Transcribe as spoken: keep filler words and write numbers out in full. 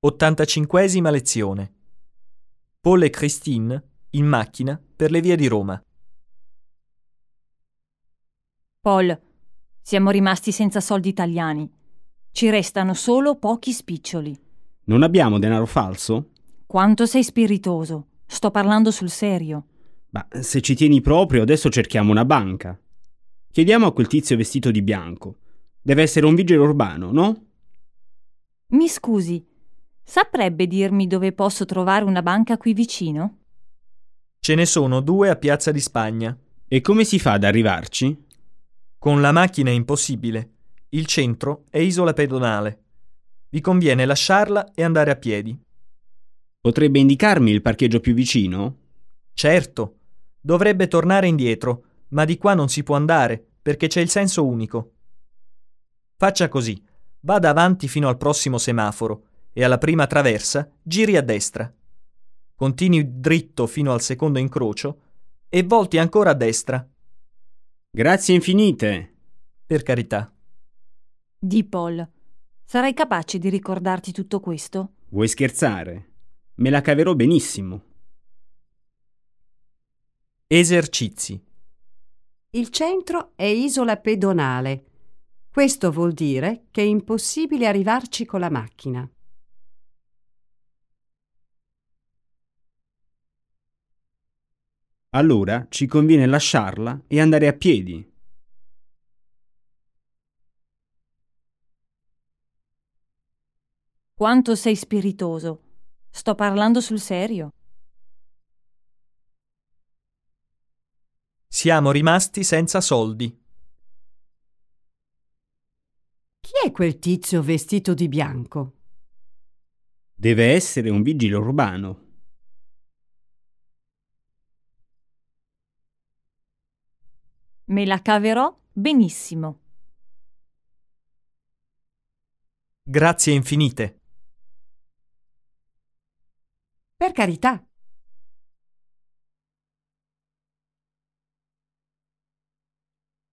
ottantacinquesima lezione. Paul e Christine in macchina per le vie di Roma. Paul, siamo rimasti senza soldi italiani. Ci restano solo pochi spiccioli. Non abbiamo denaro falso? Quanto sei spiritoso. Sto parlando sul serio. Ma se ci tieni proprio, adesso cerchiamo una banca. Chiediamo a quel tizio vestito di bianco. Deve essere un vigile urbano, no? Mi scusi, saprebbe dirmi dove posso trovare una banca qui vicino? Ce ne sono due a Piazza di Spagna. E come si fa ad arrivarci? Con la macchina è impossibile. Il centro è isola pedonale. Vi conviene lasciarla e andare a piedi. Potrebbe indicarmi il parcheggio più vicino? Certo. Dovrebbe tornare indietro, ma di qua non si può andare perché c'è il senso unico. Faccia così. Vada avanti fino al prossimo semaforo e alla prima traversa giri a destra. Continui dritto fino al secondo incrocio e volti ancora a destra. Grazie infinite. Per carità. Di Paul, sarai capace di ricordarti tutto questo? Vuoi scherzare? Me la caverò benissimo. Esercizi. Il centro è isola pedonale. Questo vuol dire che è impossibile arrivarci con la macchina. Allora ci conviene lasciarla e andare a piedi. Quanto sei spiritoso. Sto parlando sul serio. Siamo rimasti senza soldi. Chi è quel tizio vestito di bianco? Deve essere un vigile urbano. Me la caverò benissimo. Grazie infinite. Per carità.